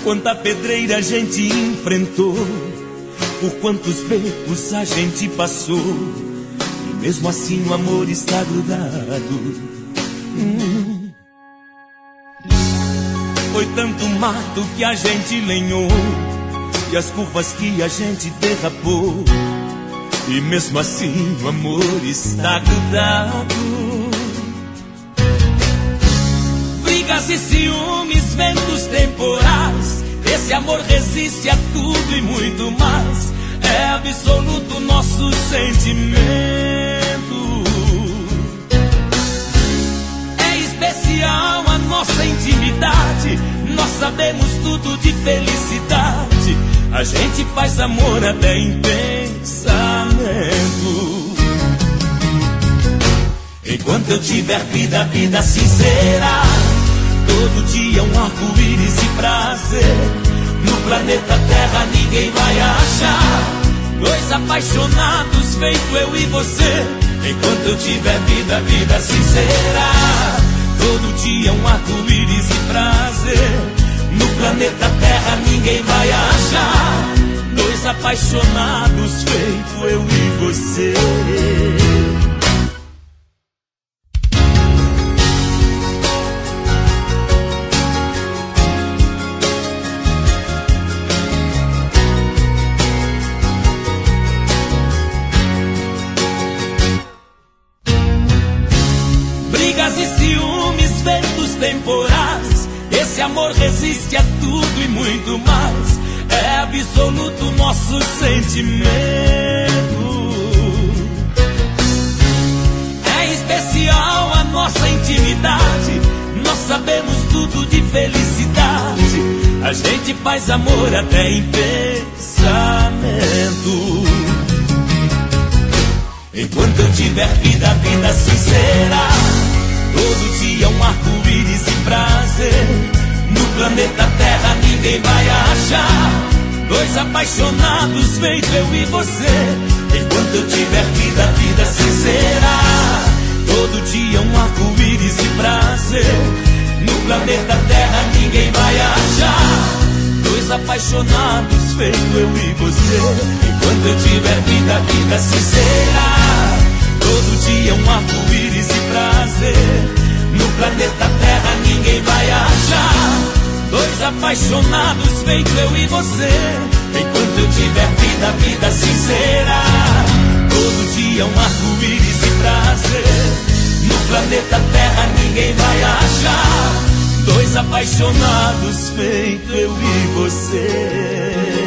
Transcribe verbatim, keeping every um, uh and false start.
Quanta pedreira a gente enfrentou, por quantos becos a gente passou, e mesmo assim o amor está grudado. Hum. Foi tanto mato que a gente lenhou, e as curvas que a gente derrapou, e mesmo assim o amor está grudado. Brigas e ciúmes, ventos temporais, esse amor resiste a tudo e muito mais. É absoluto nosso sentimento. É especial a nossa intimidade, nós sabemos tudo de felicidade. A gente faz amor até em pensamento. Enquanto eu tiver vida, vida sincera, todo dia um arco-íris e prazer. No planeta Terra ninguém vai achar dois apaixonados feito eu e você. Enquanto eu tiver vida, vida sincera, todo dia um arco-íris e prazer. No planeta Terra ninguém vai achar dois apaixonados feito eu e você. Brigas e ciúmes, ventos temporais, esse amor resiste a tudo e muito mais. É absoluto nosso sentimento. É especial a nossa intimidade, nós sabemos tudo de felicidade. A gente faz amor até em pensamento. Enquanto eu tiver vida, vida sincera, todo dia um arco-íris e prazer. No planeta Terra ninguém vai achar dois apaixonados feito eu e você. Enquanto eu tiver vida, vida sincera, todo dia um arco-íris e prazer. No planeta Terra ninguém vai achar dois apaixonados feito eu e você. Enquanto eu tiver vida, vida sincera, todo dia um arco-íris e prazer. No planeta Terra ninguém vai achar dois apaixonados feito eu e você. Enquanto eu tiver vida, vida sincera, todo dia um arco-íris e prazer. No planeta Terra ninguém vai achar dois apaixonados feito eu e você.